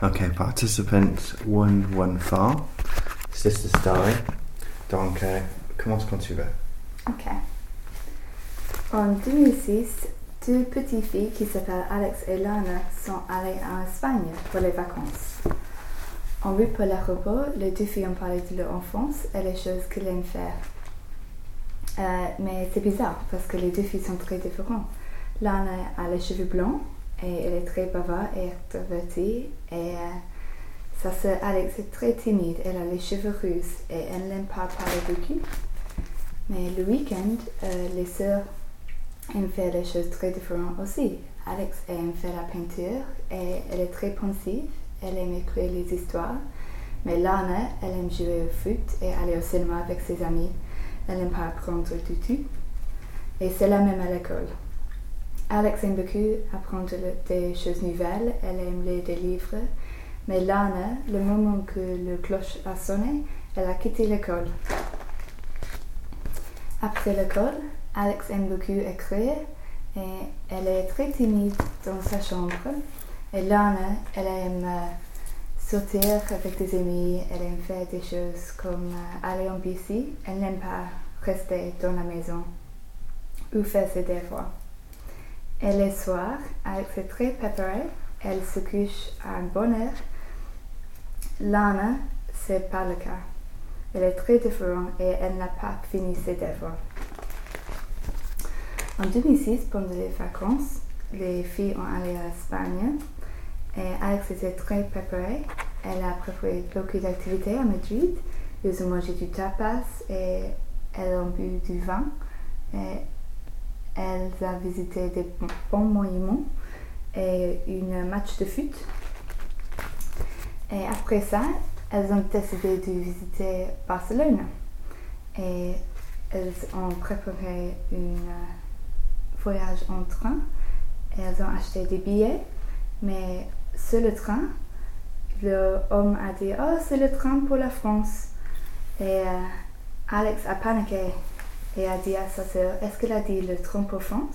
Ok, participant 114, Sister Story. Donc, commence quand tu veux. Ok. En 2006, deux petites filles qui s'appellent Alex et Lana sont allées en Espagne pour les vacances. En route pour l'aéroport, les deux filles ont parlé de leur enfance et les choses qu'elles aiment faire. Mais c'est bizarre parce que les deux filles sont très différentes. Lana a les cheveux blancs et elle est très bavarde et extravertie. Et sa sœur Alex est très timide. Elle a les cheveux rousses et elle n'aime pas parler beaucoup. Mais le week-end, les sœurs aiment faire des choses très différentes aussi. Alex aime faire la peinture et elle est très pensive. Elle aime écrire les histoires. Mais Lana, elle aime jouer au foot et aller au cinéma avec ses amis. Elle n'aime pas apprendre du tout. Et c'est la même à l'école. Alex aime beaucoup apprendre des choses nouvelles. Elle aime lire des livres. Mais Lana, le moment que le cloche a sonné, elle a quitté l'école. Après l'école, Alex aime beaucoup écrire et elle est très timide dans sa chambre. Et Lana, elle aime sortir avec des amis, elle aime faire des choses comme aller en bici. Elle n'aime pas rester dans la maison ou faire ses devoirs. Et les soirs, Alex est très préparée, elle se couche à une bonne heure. Lana, c'est pas le cas. Elle est très différente et elle n'a pas fini ses devoirs. En 2006, pendant les vacances, les filles ont allé à l'Espagne et Alex était très préparée. Elle a préparé beaucoup d'activités à Madrid. Ils ont mangé du tapas et elles ont bu du vin. Et elles ont visité des bons monuments et un match de foot. Et après ça, elles ont décidé de visiter Barcelone. Et elles ont préparé un voyage en train. Et elles ont acheté des billets. Mais sur le train, l'homme a dit « Oh, c'est le train pour la France ». Et Alex a paniqué et a dit à sa sœur « Est-ce qu'elle a dit le train pour France ?»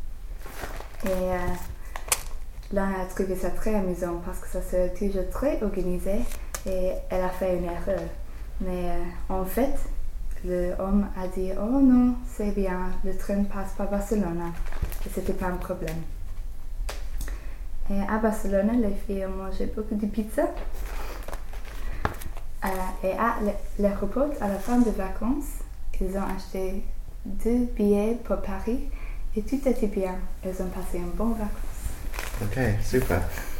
Et là, elle a trouvé ça très amusant parce que sa sœur est toujours très organisée et elle a fait une erreur. Mais en fait, l'homme a dit « Oh non, c'est bien, le train passe par Barcelone » et c'était pas un problème. Et à Barcelone, les filles ont mangé beaucoup de pizza. Et à l'aéroport, à la fin des vacances, ils ont acheté 2 billets pour Paris et tout était bien. Ils ont passé un bon vacances. Ok, super.